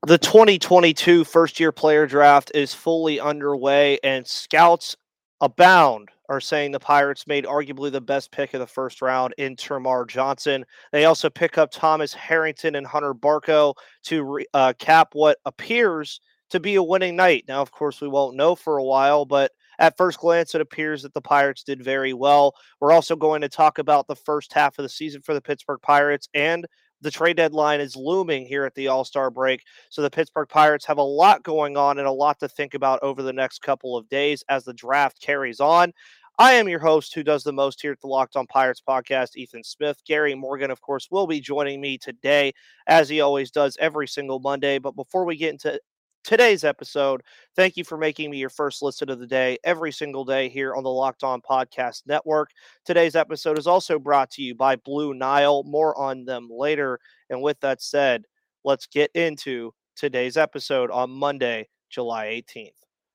The 2022 first-year player draft is fully underway, and scouts abound are saying the Pirates made arguably the best pick of the first round in Termarr Johnson. They also pick up Thomas Harrington and Hunter Barco to cap what appears to be a winning night. Now, of course, we won't know for a while, but at first glance, it appears that the Pirates did very well. We're also going to talk about the first half of the season for the Pittsburgh Pirates, and the trade deadline is looming here at the All-Star break. So the Pittsburgh Pirates have a lot going on and a lot to think about over the next couple of days as the draft carries on. I am your host who does the most here at the Locked On Pirates podcast, Ethan Smith. Gary Morgan, of course, will be joining me today, as he always does every single Monday. But before we get into today's episode, thank you for making me your first listen of the day every single day here on the Locked On Podcast Network. Today's episode is also brought to you by Blue Nile. More on them later. And with that said, let's get into today's episode on Monday, July 18th.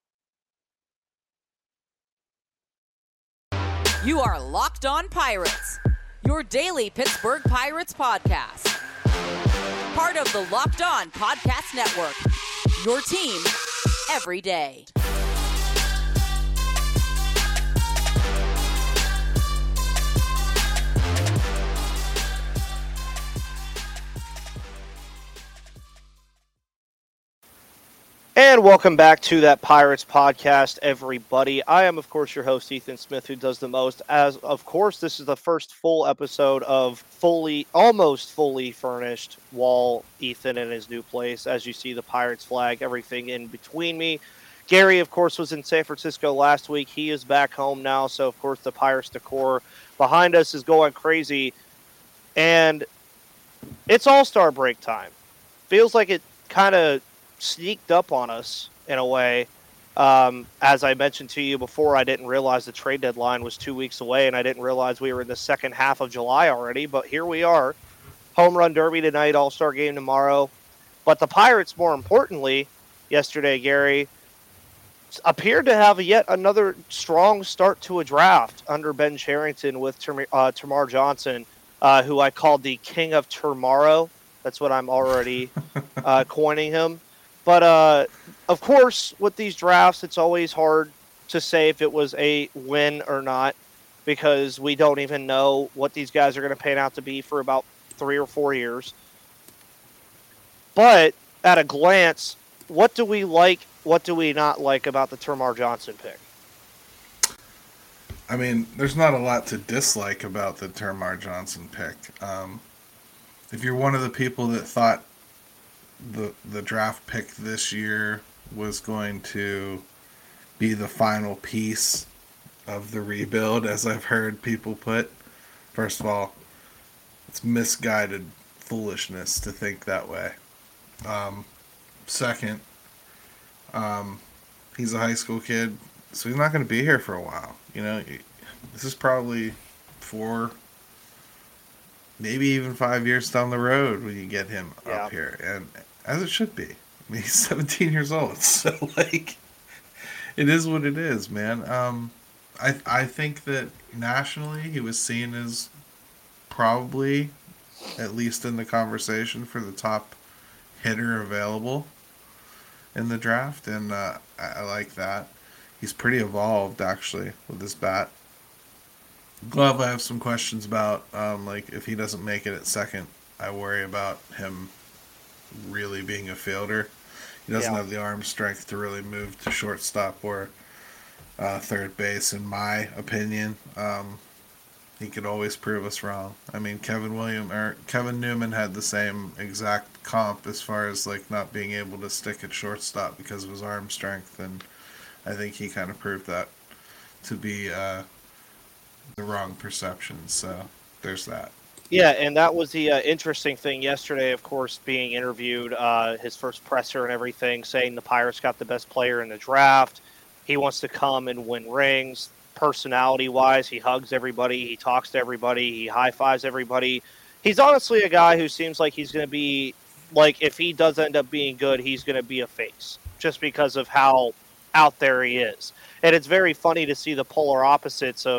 You are Locked On Pirates, your daily Pittsburgh Pirates podcast. Part of the Locked On Podcast Network, your team every day. And welcome back to that Pirates podcast, everybody. I am, of course, your host, Ethan Smith, who does the most. As, of course, this is the first full episode of almost fully furnished while Ethan in his new place. As you see, the Pirates flag, everything in between me. Gary, of course, was in San Francisco last week. He is back home now. So, of course, the Pirates decor behind us is going crazy. And it's All-Star break time. Feels like it kind of sneaked up on us in a way. As I mentioned to you before, I didn't realize the trade deadline was 2 weeks away, and I didn't realize we were in the second half of July already, but here we are. Home run derby tonight, All-Star game tomorrow. But the Pirates, more importantly, yesterday, Gary, appeared to have yet another strong start to a draft under Ben Cherington with Termarr Johnson, who I called the King of Tomorrow. That's what I'm already coining him. But, of course, with these drafts, it's always hard to say if it was a win or not because we don't even know what these guys are going to pan out to be for about 3 or 4 years. But at a glance, what do we like, what do we not like about the Termarr Johnson pick? I mean, there's not a lot to dislike about the Termarr Johnson pick. If you're one of the people that thought the draft pick this year was going to be the final piece of the rebuild, as I've heard people put, first of all, it's misguided foolishness to think that way. Second, he's a high school kid, so he's not going to be here for a while. You know, this is probably 4, maybe even 5 years down the road when you get him up here, and as it should be. I mean, he's 17 years old, so like, it is what it is, man. I think that nationally he was seen as probably, at least in the conversation, for the top hitter available in the draft, and I like that. He's pretty evolved, actually, with his bat. Glove, I have some questions about. Like, if he doesn't make it at second, I worry about him really being a fielder. He doesn't have the arm strength to really move to shortstop or third base, in my opinion. He could always prove us wrong. I mean, Kevin Newman had the same exact comp as far as like not being able to stick at shortstop because of his arm strength, and I think he kind of proved that to be the wrong perception. So there's that. Yeah, and that was the interesting thing yesterday, of course, being interviewed, his first presser and everything, saying the Pirates got the best player in the draft. He wants to come and win rings. Personality-wise, he hugs everybody, he talks to everybody, he high-fives everybody. He's honestly a guy who seems like he's going to be, like, if he does end up being good, he's going to be a face, just because of how out there he is. And it's very funny to see the polar opposites of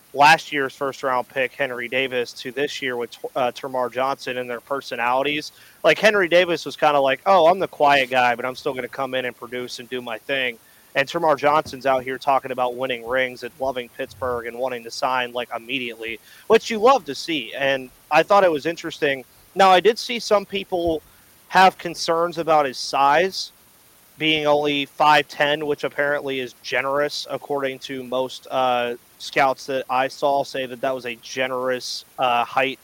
last year's first-round pick, Henry Davis, to this year with Termarr Johnson and their personalities. Like, Henry Davis was kind of like, oh, I'm the quiet guy, but I'm still going to come in and produce and do my thing. And Termarr Johnson's out here talking about winning rings and loving Pittsburgh and wanting to sign, like, immediately, which you love to see. And I thought it was interesting. Now, I did see some people have concerns about his size being only 5'10", which apparently is generous, according to most scouts that I saw say that was a generous height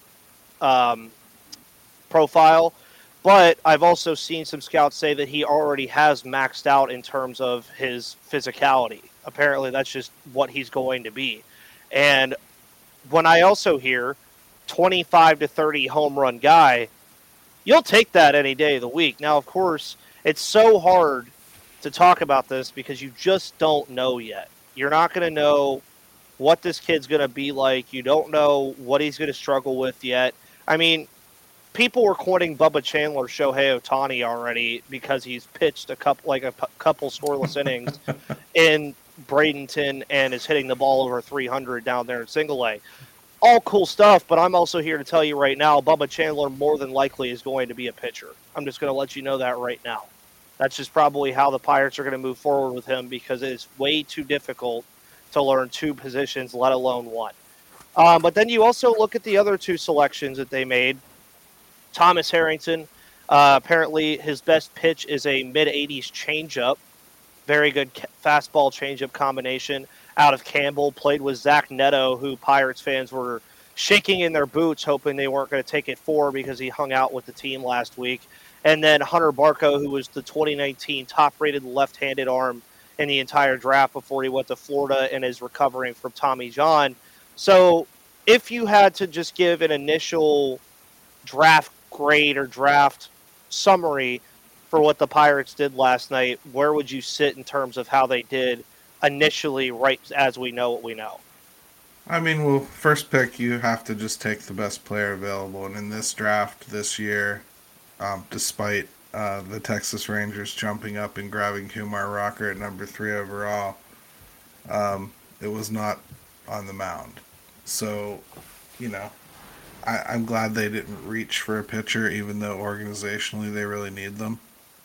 profile. But I've also seen some scouts say that he already has maxed out in terms of his physicality. Apparently, that's just what he's going to be. And when I also hear 25 to 30 home run guy, you'll take that any day of the week. Now, of course, it's so hard to talk about this because you just don't know yet. You're not going to know what this kid's going to be like. You don't know what he's going to struggle with yet. I mean, people were quoting Bubba Chandler, Shohei Ohtani already because he's pitched a couple scoreless innings in Bradenton and is hitting the ball over 300 down there in Single A. All cool stuff, but I'm also here to tell you right now, Bubba Chandler more than likely is going to be a pitcher. I'm just going to let you know that right now. That's just probably how the Pirates are going to move forward with him because it is way too difficult to learn two positions, let alone one. But then you also look at the other two selections that they made. Thomas Harrington, apparently his best pitch is a mid-80s changeup. Very good fastball changeup combination out of Campbell. Played with Zach Neto, who Pirates fans were shaking in their boots, hoping they weren't going to take it for because he hung out with the team last week. And then Hunter Barco, who was the 2019 top-rated left-handed arm in the entire draft before he went to Florida and is recovering from Tommy John. So if you had to just give an initial draft grade or draft summary for what the Pirates did last night, where would you sit in terms of how they did initially, right as we know what we know? I mean, well, first pick, you have to just take the best player available. And in this draft this year, despite the Texas Rangers jumping up and grabbing Kumar Rocker at number 3 overall, it was not on the mound. So, you know, I'm glad they didn't reach for a pitcher, even though organizationally they really need them.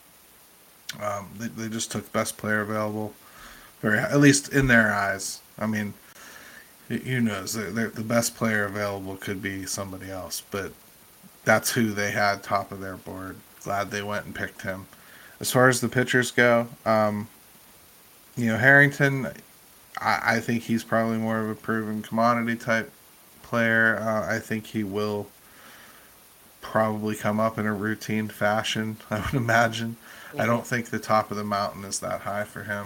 They just took best player available, at least in their eyes. I mean, who knows? The best player available could be somebody else, but that's who they had top of their board. Glad they went and picked him. As far as the pitchers go, Harrington, I think he's probably more of a proven commodity type player. I think he will probably come up in a routine fashion, I would imagine. Mm-hmm. I don't think the top of the mountain is that high for him.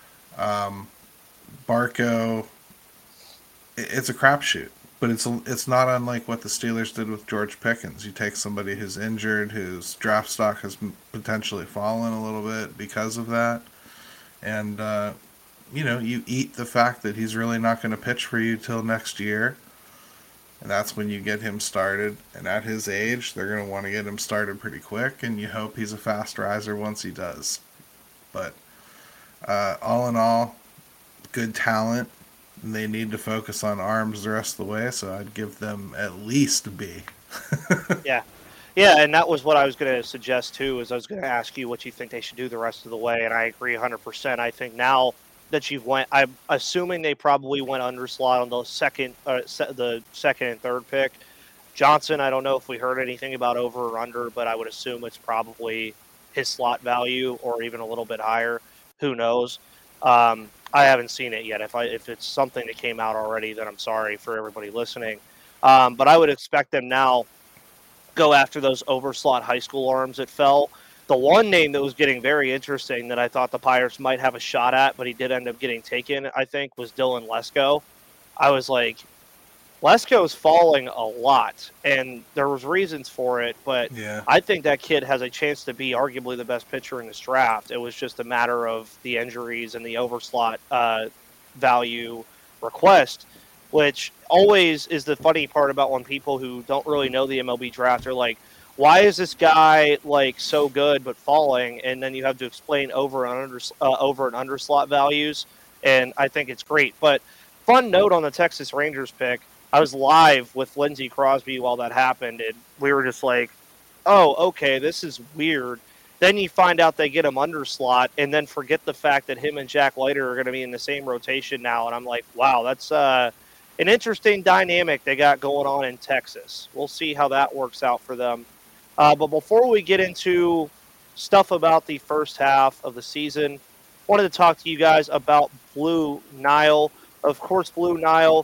Barco, it's a crapshoot, but it's not unlike what the Steelers did with George Pickens. You take somebody who's injured, whose draft stock has potentially fallen a little bit because of that, and you eat the fact that he's really not going to pitch for you till next year, and that's when you get him started. And at his age, they're going to want to get him started pretty quick, and you hope he's a fast riser once he does. But all in all, good talent. They need to focus on arms the rest of the way, so I'd give them at least a B. Yeah, and that was what I was going to suggest too. Is I was going to ask you what you think they should do the rest of the way, and I agree 100%. I think now that you've went, I'm assuming they probably went underslot on the second and third pick. Johnson, I don't know if we heard anything about over or under, but I would assume it's probably his slot value or even a little bit higher. Who knows? I haven't seen it yet. If it's something that came out already, then I'm sorry for everybody listening. But I would expect them now go after those overslot high school arms that fell. The one name that was getting very interesting that I thought the Pirates might have a shot at, but he did end up getting taken, I think, was Dylan Lesko. I was like, Lesko's falling a lot, and there was reasons for it, but yeah. I think that kid has a chance to be arguably the best pitcher in this draft. It was just a matter of the injuries and the overslot value request, which always is the funny part about when people who don't really know the MLB draft are like, why is this guy like so good but falling? And then you have to explain over and under slot values, and I think it's great. But fun note on the Texas Rangers pick, I was live with Lindsey Crosby while that happened, and we were just like, oh, okay, this is weird. Then you find out they get him under slot, and then forget the fact that him and Jack Leiter are going to be in the same rotation now. And I'm like, wow, that's an interesting dynamic they got going on in Texas. We'll see how that works out for them. But before we get into stuff about the first half of the season, wanted to talk to you guys about Blue Nile. Of course, Blue Nile,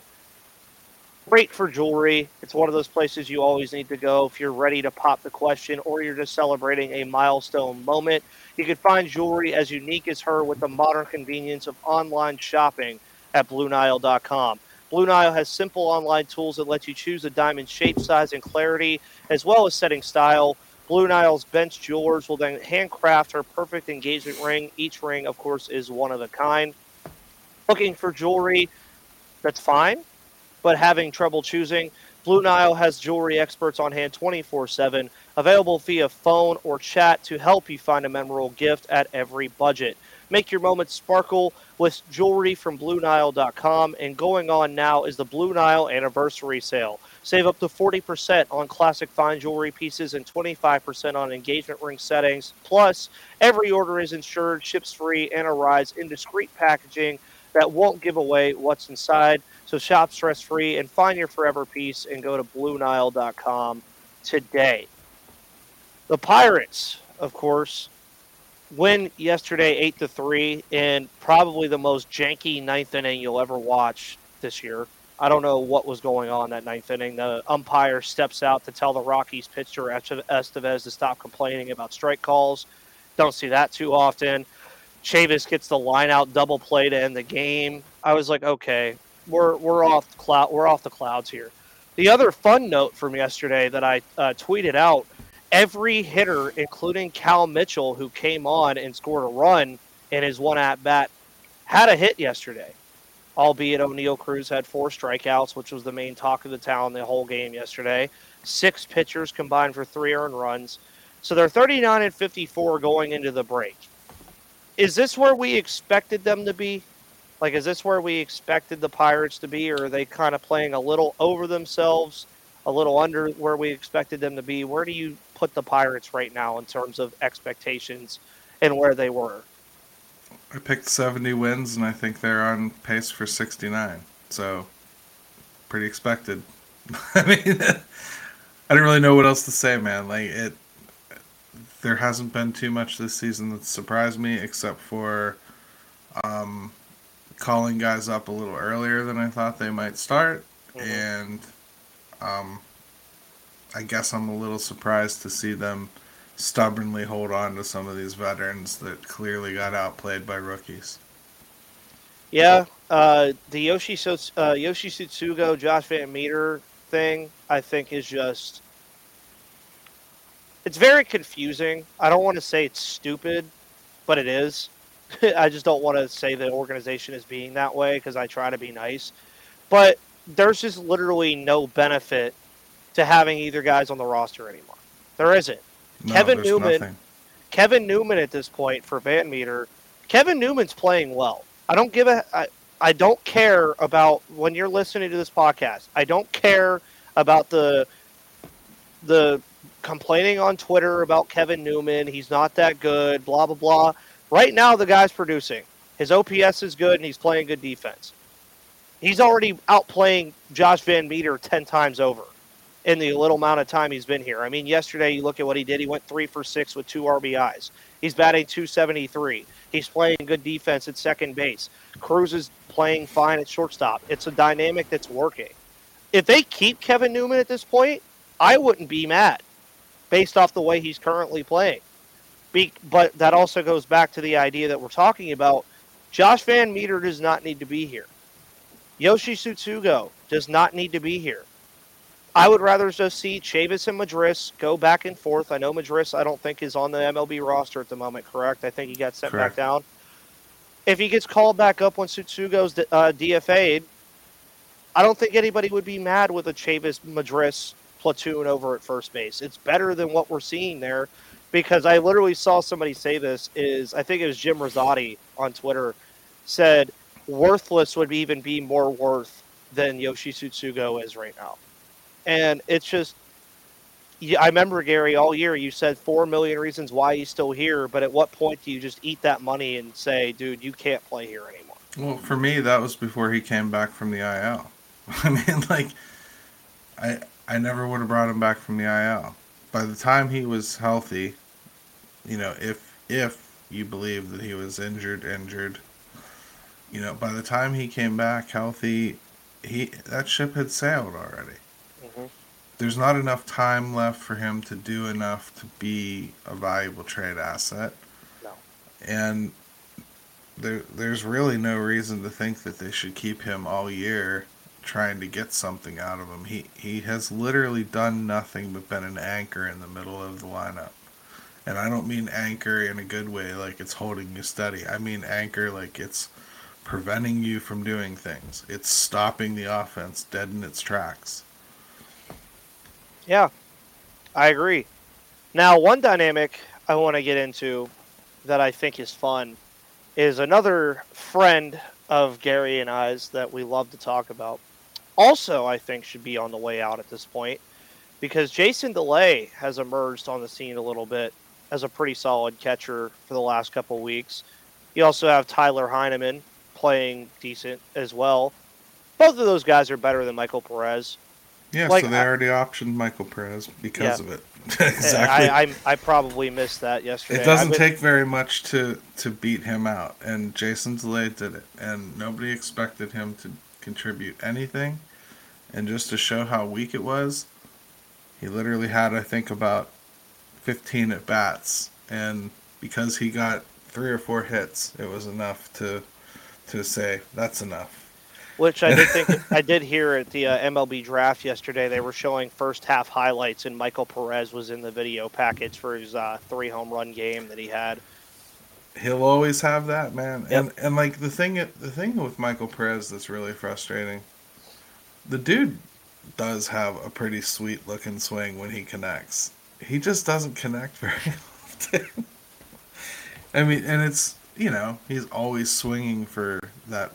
great for jewelry. It's one of those places you always need to go if you're ready to pop the question or you're just celebrating a milestone moment. You can find jewelry as unique as her with the modern convenience of online shopping at BlueNile.com. Blue Nile has simple online tools that let you choose a diamond shape, size, and clarity, as well as setting style. Blue Nile's bench jewelers will then handcraft her perfect engagement ring. Each ring, of course, is one of a kind. Looking for jewelry that's fine, but having trouble choosing? Blue Nile has jewelry experts on hand 24/7, available via phone or chat to help you find a memorable gift at every budget. Make your moments sparkle with jewelry from BlueNile.com, and going on now is the Blue Nile Anniversary Sale. Save up to 40% on classic fine jewelry pieces and 25% on engagement ring settings. Plus, every order is insured, ships free, and arrives in discreet packaging that won't give away what's inside. So shop stress-free and find your forever piece and go to BlueNile.com today. The Pirates, of course, win yesterday 8-3 in probably the most janky ninth inning you'll ever watch this year. I don't know what was going on that ninth inning. The umpire steps out to tell the Rockies pitcher Estevez to stop complaining about strike calls. Don't see that too often. Chavis gets the line out double play to end the game. I was like, okay, we're off the clouds here. The other fun note from yesterday that I tweeted out: every hitter, including Cal Mitchell, who came on and scored a run in his one at bat, had a hit yesterday. Albeit O'Neal Cruz had 4 strikeouts, which was the main talk of the town the whole game yesterday. 6 pitchers combined for 3 earned runs. So they're 39-54 going into the break. Is this where we expected them to be? Like, is this where we expected the Pirates to be, or are they kind of playing a little over themselves, a little under where we expected them to be? Where do you put the Pirates right now in terms of expectations and where they were? I picked 70 wins, and I think they're on pace for 69. So, pretty expected. I mean, I don't really know what else to say, man. There hasn't been too much this season that surprised me, except for calling guys up a little earlier than I thought they might start. Mm-hmm. And I guess I'm a little surprised to see them stubbornly hold on to some of these veterans that clearly got outplayed by rookies. Yeah, the Yoshi Tsutsugo, Josh Van Meter thing, I think, is just... it's very confusing. I don't want to say it's stupid, but it is. I just don't want to say the organization is being that way because I try to be nice. But there's just literally no benefit to having either guys on the roster anymore. There isn't. No, Kevin Newman at this point for Van Meter. Kevin Newman's playing well. I don't care about when you're listening to this podcast. I don't care about the complaining on Twitter about Kevin Newman. He's not that good, blah, blah, blah. Right now, the guy's producing. His OPS is good, and he's playing good defense. He's already outplaying Josh Van Meter 10 times over in the little amount of time he's been here. I mean, yesterday, you look at what he did. He went 3 for 6 with 2 RBIs. He's batting .273. He's playing good defense at second base. Cruz is playing fine at shortstop. It's a dynamic that's working. If they keep Kevin Newman at this point, I wouldn't be mad based off the way he's currently playing. But that also goes back to the idea that we're talking about. Josh Van Meter does not need to be here. Yoshi Tsutsugo does not need to be here. I would rather just see Chavis and Madris go back and forth. I know Madris, I don't think, is on the MLB roster at the moment, correct? I think he got sent back down. If he gets called back up when Tsutsugo's DFA'd, I don't think anybody would be mad with a Chavis-Madris platoon over at first base. It's better than what we're seeing there, because I literally saw somebody say this, I think it was Jim Rosati on Twitter, said, worthless would even be more worth than Yoshi Tsutsugo is right now. And it's just, I remember, Gary, all year you said 4 million reasons why he's still here, but at what point do you just eat that money and say, dude, you can't play here anymore? Well, for me, that was before he came back from the IL. I mean, like, I never would have brought him back from the IL. By the time he was healthy, you know, if you believe that he was injured, you know, by the time he came back healthy, that ship had sailed already. Mm-hmm. There's not enough time left for him to do enough to be a valuable trade asset. No. And there's really no reason to think that they should keep him all year trying to get something out of him. He has literally done nothing but been an anchor in the middle of the lineup. And I don't mean anchor in a good way, like it's holding you steady. I mean anchor like it's preventing you from doing things. It's stopping the offense dead in its tracks. Yeah, I agree. Now, one dynamic I want to get into that I think is fun is another friend of Gary and I's that we love to talk about. Also, I think should be on the way out at this point because Jason DeLay has emerged on the scene a little bit as a pretty solid catcher for the last couple of weeks. You also have Tyler Heineman playing decent as well. Both of those guys are better than Michael Perez. Yeah, so they already optioned Michael Perez because of it. Exactly. I probably missed that yesterday. It doesn't take very much to beat him out, and Jason DeLay did it, and nobody expected him to contribute anything. And just to show how weak it was, he literally had, I think, about 15 at bats, and because he got 3 or 4 hits, it was enough to say that's enough. Which I did think I did hear at the MLB draft yesterday. They were showing first half highlights, and Michael Perez was in the video package for his 3 home run game that he had. He'll always have that, man. Yep. And like the thing with Michael Perez that's really frustrating, the dude does have a pretty sweet looking swing when he connects. He just doesn't connect very often. I mean, and it's, you know, he's always swinging for that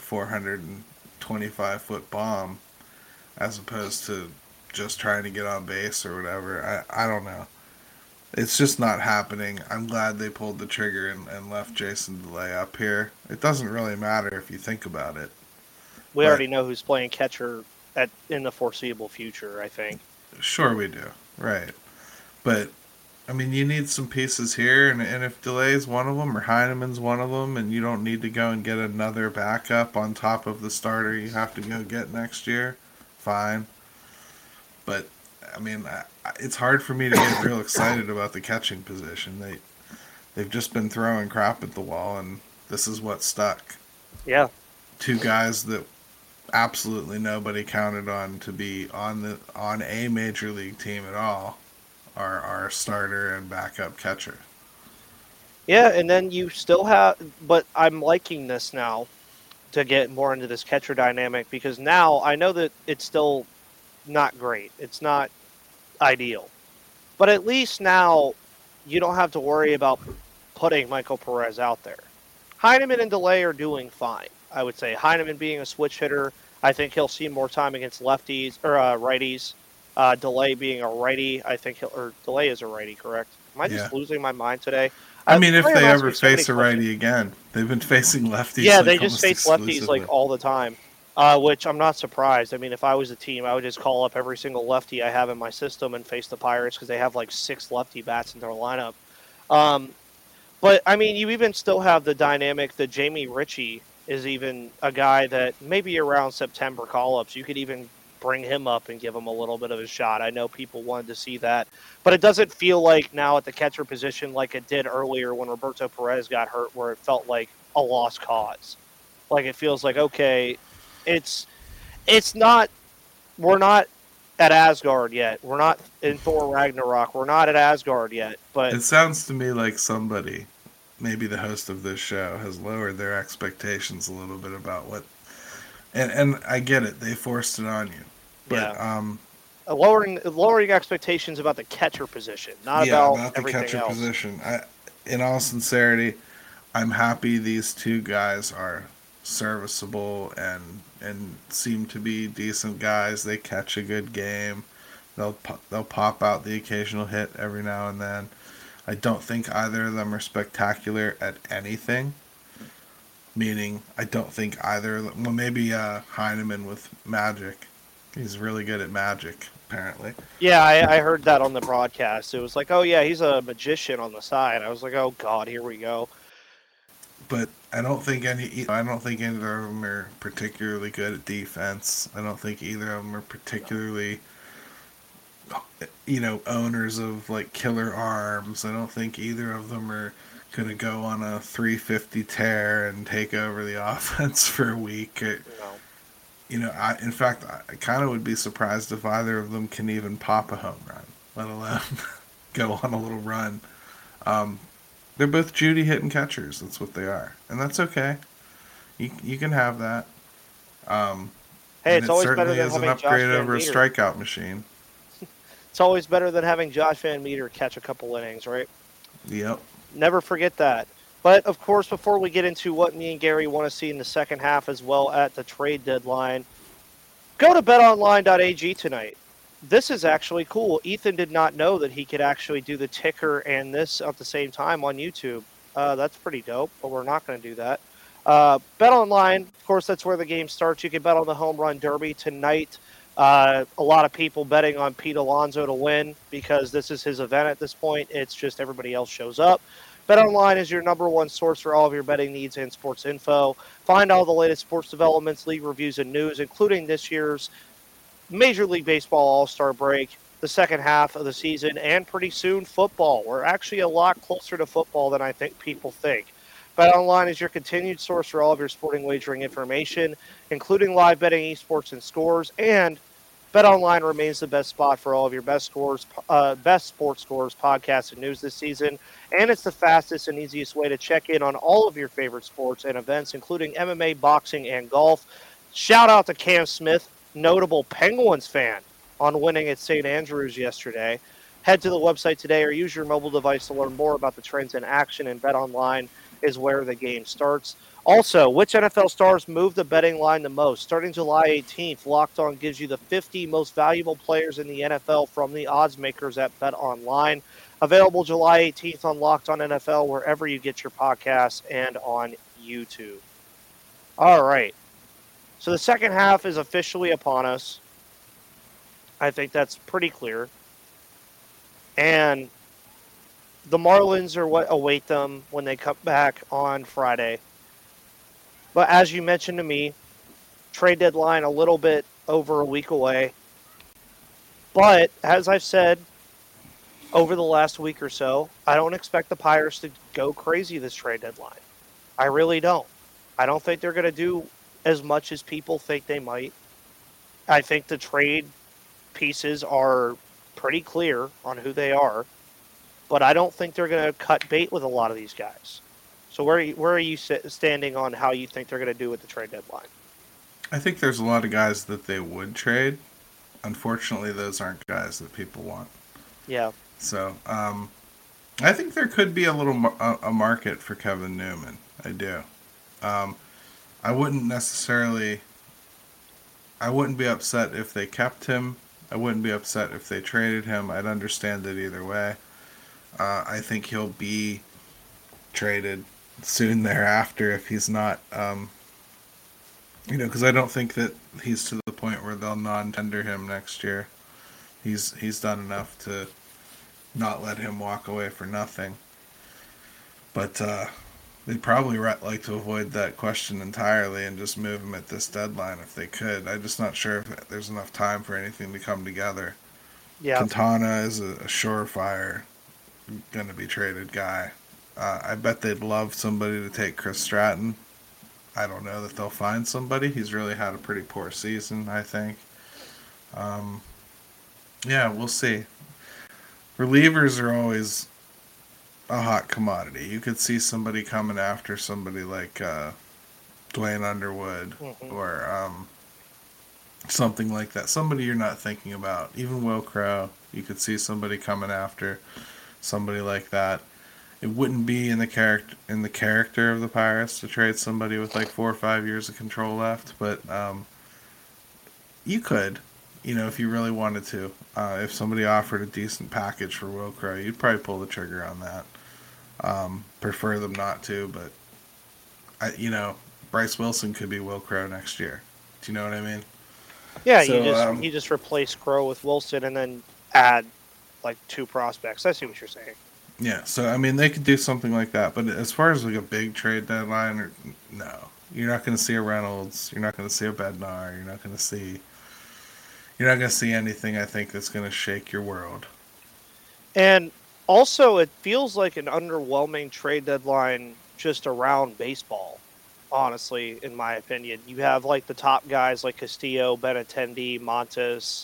425-foot bomb as opposed to just trying to get on base or whatever. I don't know. It's just not happening. I'm glad they pulled the trigger and left Jason DeLay up here. It doesn't really matter if you think about it. We already know who's playing catcher in the foreseeable future, I think. Sure we do. Right. But, I mean, you need some pieces here, and if DeLay's one of them or Heineman's one of them, and you don't need to go and get another backup on top of the starter you have to go get next year, fine. But, I mean, it's hard for me to get real excited about the catching position. They've just been throwing crap at the wall, and this is what stuck. Yeah. 2 guys that absolutely nobody counted on to be on a major league team at all are our starter and backup catcher. Yeah, and then you still have, but I'm liking this now to get more into this catcher dynamic because now I know that it's still not great. It's not ideal. But at least now you don't have to worry about putting Michael Perez out there. Heineman and DeLay are doing fine. I would say Heineman being a switch hitter, I think he'll see more time against lefties or righties. DeLay being a righty, I think DeLay is a righty, correct? Am I just losing my mind today? I mean, if they ever face a righty again, they've been facing lefties. Yeah, they just face lefties like all the time, which I'm not surprised. I mean, if I was a team, I would just call up every single lefty I have in my system and face the Pirates because they have like 6 lefty bats in their lineup. But, I mean, you even still have the dynamic that Jamie Ritchie is even a guy that maybe around September call-ups, you could even bring him up and give him a little bit of a shot. I know people wanted to see that. But it doesn't feel like now at the catcher position like it did earlier when Roberto Perez got hurt where it felt like a lost cause. Like it feels like, okay, it's not – we're not at Asgard yet. We're not in Thor Ragnarok. We're not at Asgard yet. But it sounds to me like somebody, maybe the host of this show, has lowered their expectations a little bit about what – and I get it. They forced it on you. But, lowering expectations about the catcher position, not about the everything catcher else. position. In all sincerity, I'm happy these 2 guys are serviceable and seem to be decent guys. They catch a good game. They'll pop out the occasional hit every now and then. I don't think either of them are spectacular at anything. Meaning, I don't think either of them. Well, maybe Heineman with Magic. He's really good at Magic, apparently. Yeah, I heard that on the broadcast. It was like, oh yeah, he's a magician on the side. I was like, oh god, here we go. But I don't think any of them are particularly good at defense. I don't think either of them are particularly, owners of like killer arms. I don't think either of them are gonna go on a 350 tear and take over the offense for a week. No. In fact, I kind of would be surprised if either of them can even pop a home run, let alone go on a little run. They're both Judy hitting catchers. That's what they are, and that's okay. You can have that. Hey, it's always better certainly than is an having Josh upgrade Van over a Meter. strikeout machine. It's always better than having Josh Van Meter catch a couple innings, right? Yep. Never forget that. But, of course, before we get into what me and Gary want to see in the second half as well at the trade deadline, go to betonline.ag tonight. This is actually cool. Ethan did not know that he could actually do the ticker and this at the same time on YouTube. That's pretty dope, but we're not going to do that. BetOnline, of course, that's where the game starts. You can bet on the Home Run Derby tonight. A lot of people betting on Pete Alonso to win because this is his event at this point. It's just everybody else shows up. BetOnline is your number one source for all of your betting needs and sports info. Find all the latest sports developments, league reviews, and news, including this year's Major League Baseball All-Star break, the second half of the season, and pretty soon football. We're actually a lot closer to football than I think people think. BetOnline is your continued source for all of your sporting wagering information, including live betting, esports, and scores. And BetOnline remains the best spot for all of your best sports scores, podcasts, and news this season. And it's the fastest and easiest way to check in on all of your favorite sports and events, including MMA, boxing, and golf. Shout out to Cam Smith, notable Penguins fan, on winning at St. Andrews yesterday. Head to the website today or use your mobile device to learn more about the trends in action, and BetOnline is where the game starts. Also, which NFL stars move the betting line the most? Starting July 18th, Locked On gives you the 50 most valuable players in the NFL from the odds makers at BetOnline. Available July 18th on Locked On NFL, wherever you get your podcasts, and on YouTube. All right. So the second half is officially upon us. I think that's pretty clear. And the Marlins are what await them when they come back on Friday. But as you mentioned to me, trade deadline a little bit over a week away. But as I've said over the last week or so, I don't expect the Pirates to go crazy this trade deadline. I really don't. I don't think they're going to do as much as people think they might. I think the trade pieces are pretty clear on who they are. But I don't think they're going to cut bait with a lot of these guys. So where are you standing on how you think they're going to do with the trade deadline? I think there's a lot of guys that they would trade. Unfortunately, those aren't guys that people want. Yeah. So, I think there could be a market for Kevin Newman. I do. I wouldn't be upset if they kept him. I wouldn't be upset if they traded him. I'd understand it either way. I think he'll be traded soon thereafter if he's not, because I don't think that he's to the point where they'll non-tender him next year. He's done enough to not let him walk away for nothing. But they'd probably like to avoid that question entirely and just move him at this deadline if they could. I'm just not sure if there's enough time for anything to come together. Yeah. Quintana is a surefire going to be traded guy. I bet they'd love somebody to take Chris Stratton. I don't know that they'll find somebody. He's really had a pretty poor season, I think. Yeah, we'll see. Relievers are always a hot commodity. You could see somebody coming after somebody like Dwayne Underwood or something like that. Somebody you're not thinking about. Even Will Crow, you could see somebody coming after somebody like that. it wouldn't be in the character of the Pirates to trade somebody with like 4 or 5 years of control left, but you could, if you really wanted to. If somebody offered a decent package for Will Crow, you'd probably pull the trigger on that. Prefer them not to, but Bryce Wilson could be Will Crow next year. Do you know what I mean? Yeah, So, you just replace Crow with Wilson and then add like 2 prospects. I see what you're saying. Yeah, so I mean they could do something like that, but as far as like a big trade deadline, no, you're not going to see a Reynolds, you're not going to see a Bednar, you're not going to see anything. I think that's going to shake your world. And also, it feels like an underwhelming trade deadline just around baseball. Honestly, in my opinion, you have like the top guys like Castillo, Benintendi, Montes.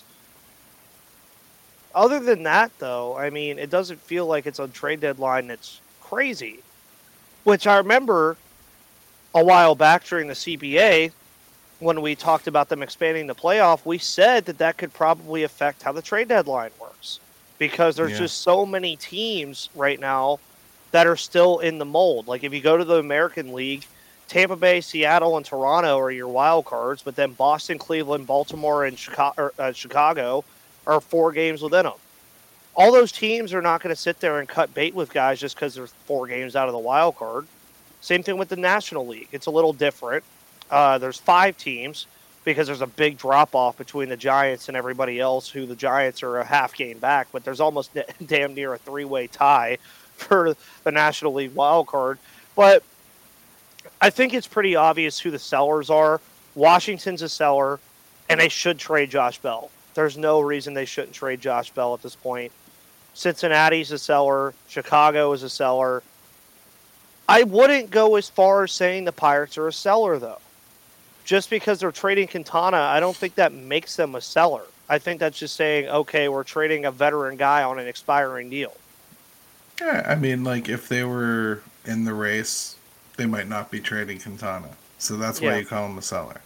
Other than that, though, I mean, it doesn't feel like it's a trade deadline that's crazy. Which I remember a while back during the CBA, when we talked about them expanding the playoff, we said that could probably affect how the trade deadline works. Because there's just so many teams right now that are still in the mold. Like if you go to the American League, Tampa Bay, Seattle, and Toronto are your wild cards, but then Boston, Cleveland, Baltimore, and Chicago are 4 games within them. All those teams are not going to sit there and cut bait with guys just because they're 4 games out of the wild card. Same thing with the National League. It's a little different. There's 5 teams because there's a big drop-off between the Giants and everybody else, who the Giants are a half game back, but there's almost damn near a 3-way tie for the National League wild card. But I think it's pretty obvious who the sellers are. Washington's a seller, and they should trade Josh Bell. There's no reason they shouldn't trade Josh Bell at this point. Cincinnati's a seller. Chicago is a seller. I wouldn't go as far as saying the Pirates are a seller, though. Just because they're trading Quintana, I don't think that makes them a seller. I think that's just saying, okay, we're trading a veteran guy on an expiring deal. Yeah, I mean, like, if they were in the race, they might not be trading Quintana. So that's why you call them a seller.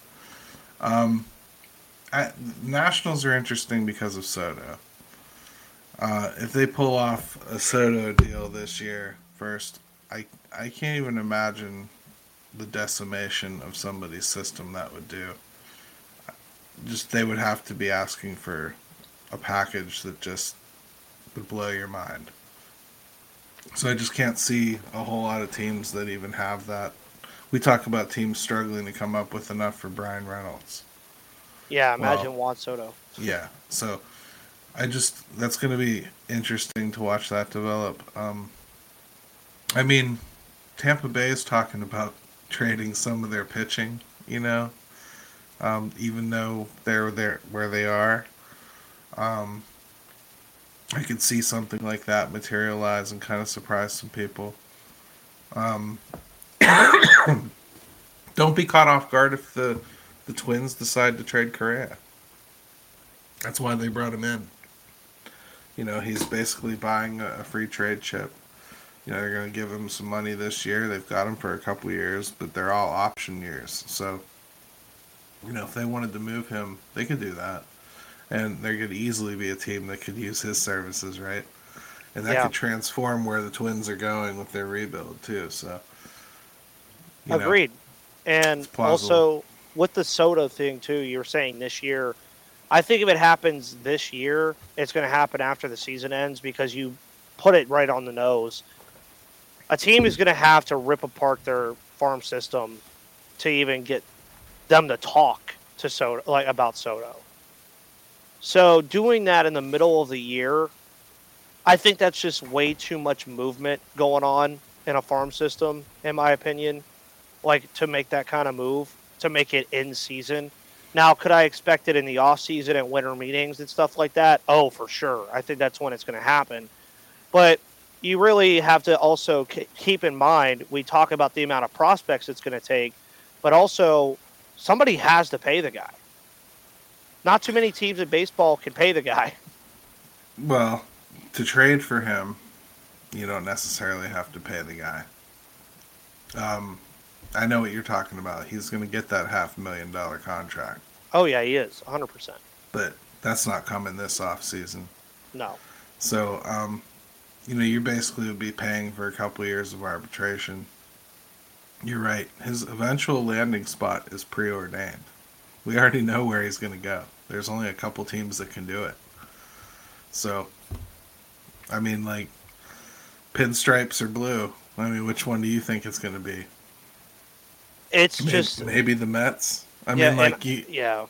Nationals are interesting because of Soto. If they pull off a Soto deal this year first, I can't even imagine the decimation of somebody's system that would do. Just they would have to be asking for a package that just would blow your mind. So I just can't see a whole lot of teams that even have that. We talk about teams struggling to come up with enough for Brian Reynolds. Yeah, imagine Juan Soto. Yeah, so that's going to be interesting to watch that develop. I mean, Tampa Bay is talking about trading some of their pitching, even though they're there where they are. I could see something like that materialize and kind of surprise some people. Don't be caught off guard if the Twins decide to trade Correa. That's why they brought him in. He's basically buying a free trade chip. They're going to give him some money this year. They've got him for a couple years, but they're all option years. So, if they wanted to move him, they could do that. And there could easily be a team that could use his services, right? And that could transform where the Twins are going with their rebuild, too. So, agreed. And also, with the Soto thing, too, you were saying this year, I think if it happens this year, it's going to happen after the season ends because you put it right on the nose. A team is going to have to rip apart their farm system to even get them to talk to Soto, about Soto. So doing that in the middle of the year, I think that's just way too much movement going on in a farm system, in my opinion, to make that kind of move, to make it in season. Now, could I expect it in the off season and winter meetings and stuff like that? Oh, for sure. I think that's when it's going to happen. But you really have to also keep in mind, we talk about the amount of prospects it's going to take, but also somebody has to pay the guy. Not too many teams in baseball can pay the guy. Well, to trade for him, you don't necessarily have to pay the guy. I know what you're talking about. He's going to get that $500,000 contract. Oh, yeah, he is, 100%. But that's not coming this off season. No. So, you basically would be paying for a couple years of arbitration. You're right. His eventual landing spot is preordained. We already know where he's going to go. There's only a couple teams that can do it. So, I mean, like, pinstripes or blue. I mean, which one do you think it's going to be? It's just maybe the Mets. Yeah.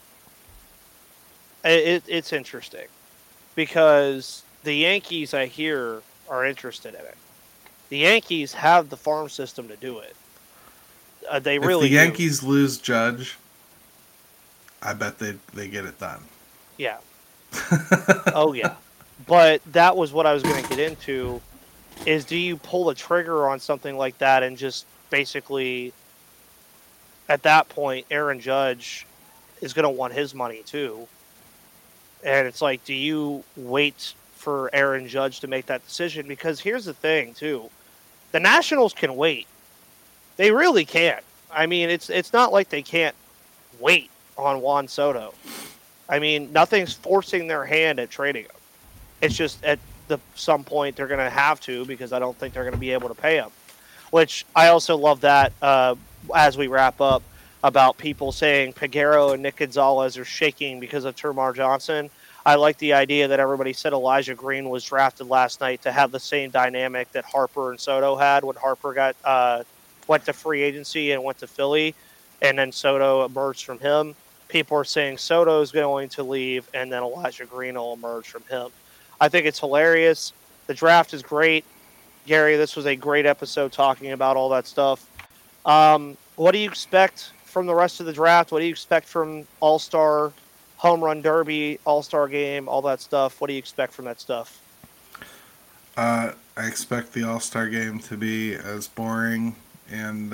It's interesting because the Yankees, I hear, are interested in it. The Yankees have the farm system to do it. They really. If the Yankees lose Judge, I bet they get it done. Yeah. Oh yeah. But that was what I was going to get into. Is do you pull the trigger on something like that and just basically, at that point, Aaron Judge is going to want his money too. And it's like, do you wait for Aaron Judge to make that decision? Because here's the thing too. The Nationals can wait. They really can. I mean, it's not like they can't wait on Juan Soto. I mean, nothing's forcing their hand at trading him. It's just at some point they're going to have to because I don't think they're going to be able to pay him. Which I also love that as we wrap up about people saying Peguero and Nick Gonzalez are shaking because of Termarr Johnson. I like the idea that everybody said Elijah Green was drafted last night to have the same dynamic that Harper and Soto had when Harper went to free agency and went to Philly, and then Soto emerged from him. People are saying Soto's going to leave, and then Elijah Green will emerge from him. I think it's hilarious. The draft is great. Gary, this was a great episode talking about all that stuff. What do you expect from the rest of the draft? What do you expect from All-Star, Home Run Derby, All-Star Game, all that stuff? What do you expect from that stuff? I expect the All-Star Game to be as boring and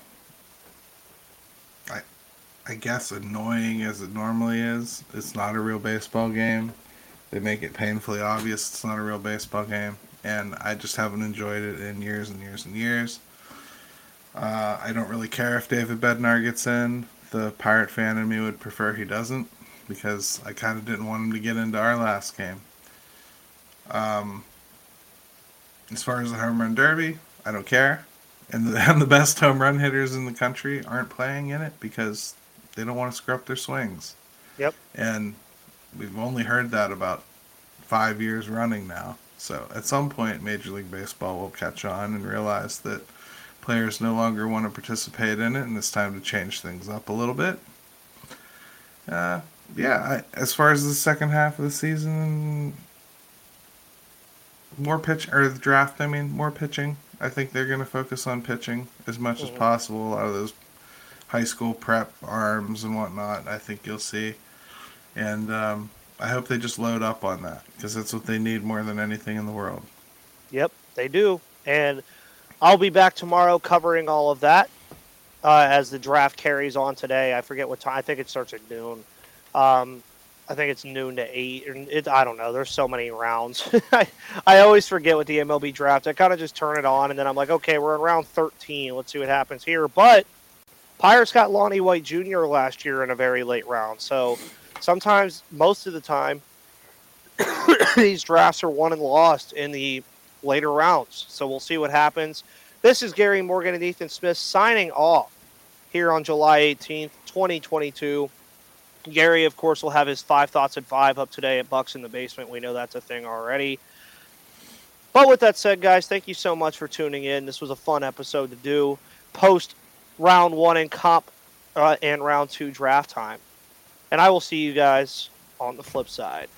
I guess annoying as it normally is. It's not a real baseball game. They make it painfully obvious it's not a real baseball game. And I just haven't enjoyed it in years and years and years. I don't really care if David Bednar gets in. The Pirate fan in me would prefer he doesn't, because I kind of didn't want him to get into our last game. As far as the Home Run Derby, I don't care. And the best home run hitters in the country aren't playing in it because they don't want to screw up their swings. Yep. And we've only heard that about 5 years running now. So at some point, Major League Baseball will catch on and realize that players no longer want to participate in it, and it's time to change things up a little bit. As far as the second half of the season, more pitching. I think they're going to focus on pitching as much as possible. A lot of those high school prep arms and whatnot, I think you'll see. And I hope they just load up on that, because that's what they need more than anything in the world. Yep, they do. And I'll be back tomorrow covering all of that as the draft carries on today. I forget what time. I think it starts at noon. I think it's noon to 8. I don't know. There's so many rounds. I always forget with the MLB draft. I kind of just turn it on, and then I'm like, okay, we're in round 13. Let's see what happens here. But Pirates got Lonnie White Jr. last year in a very late round. So sometimes, most of the time, these drafts are won and lost in the later rounds. So we'll see what happens. This is Gary Morgan and Ethan Smith signing off here on July 18th, 2022. Gary, of course, will have his 5 Thoughts at 5 up today at Bucks in the Basement. We know that's a thing already. But with that said, guys, thank you so much for tuning in. This was a fun episode to do post round 1 in comp and round 2 draft time. And I will see you guys on the flip side.